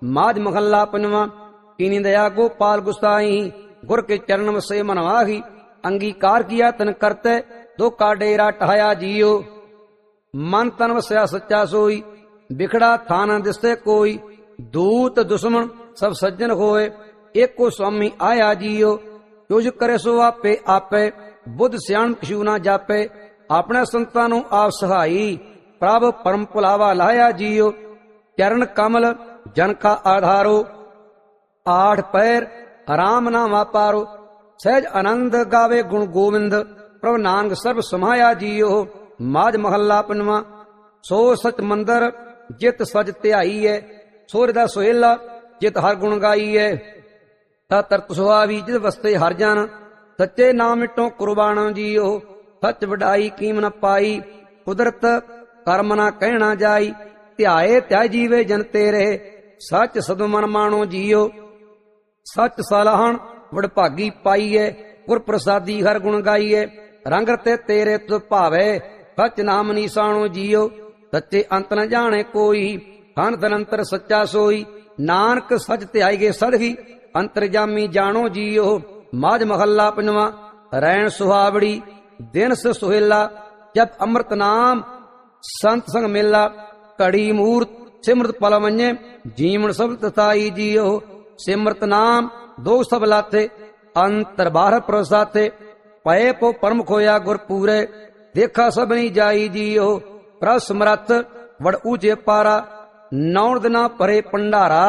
माज महल्ला पंजवा। कीनी दया गोपाल गुसाई, गुर के चरण वसे मन वाही। अंगीकार किया तन करते, दो का डेरा टहाया जियो। मन तन वसया सच्चा सोई, बिखड़ा थाना दिसे कोई। दूत दुश्मन सब सज्जन होए, एक को स्वामी आया जियो। तुझ करे सो आपे आपे, बुद्ध सियाण किशु ना जापे। अपने संतां नूं आप सहाई, प्रभ परम भुलावा लाया जियो। चरण कमल जन का आधारो, आठ पैर राम नाम वापारो। सहज आनंद गावे गुण गोविंद, प्रभु नानक सर्व समाया जियो। माज महल्ला पंजवा। सो सच मंदर जित सज ध्याई है, सोर दा सोहेला जित हर गुण गाई है। तरत सुहावी जित वस्ते हर जन, सच्चे नाम मिटो कुर्बान जियो। सच वडाई कीम न पाई, कुदरत कर्म न कहना जाई। ध्याए त्याय जीवे जन तेरे, सच सद मन मानो जियो। सच सलाहन वडभागी पाईए, गुर प्रसादी हर गुण गाईए। रंग रते तेरे तुझ भावे, सच नाम निशानो जियो। सच्चे अंत न जाने कोई, धन धनंतर सच्चा सोई। नानक सच ध्याई गे सदही, अंतरजामी जानो जियो। माज महल्ला पंजवा। रैन सुहावड़ी दिन से सुहेला, जब अमृत नाम संत संग मेला। घड़ी मूर्त सिमरत पल मन्ये, जीवन सब तथाई जियो। सिमरत नाम दो सब लाथे, अंतर बाहर प्रसाथे। पए पो परम खोया गुर पूरे, देखा सबनी जाई जियो। प्रभ समरथ वड़ ऊंचे पारा, नौ दिना परे पंडारा।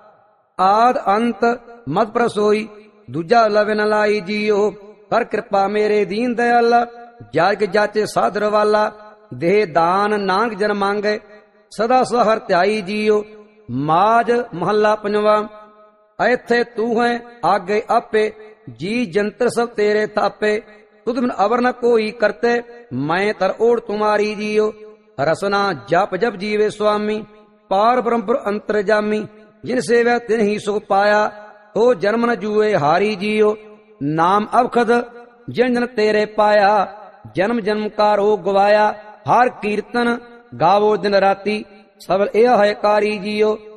आद अंत मत प्रसोई, दूजा लवे न लाई जियो। कर कृपा मेरे दीन दयाला, जाग जाचे सादर वाला। देह दान नानक जन मांगे, सदा सहर त्याई जियो। माज महल्ला पंजवा। ऐथे तू है आगे आपे, जी जंतर सब तेरे थापे। तुद बिन अवर न कोई करते, मैं तर ओढ़ तुम्हारी जियो। रसना जप जप जीवे स्वामी, पार ब्रह्म अंतरजामी। जिन सेव्या तिन ही सुख पाया, तो जन्म न जुए हारी जियो। नाम अवखद जन जन तेरे पाया, जन्म जन्म का रोग गवाया। हर कीर्तन गावो दिन राती, सबल यह है कारी जियो।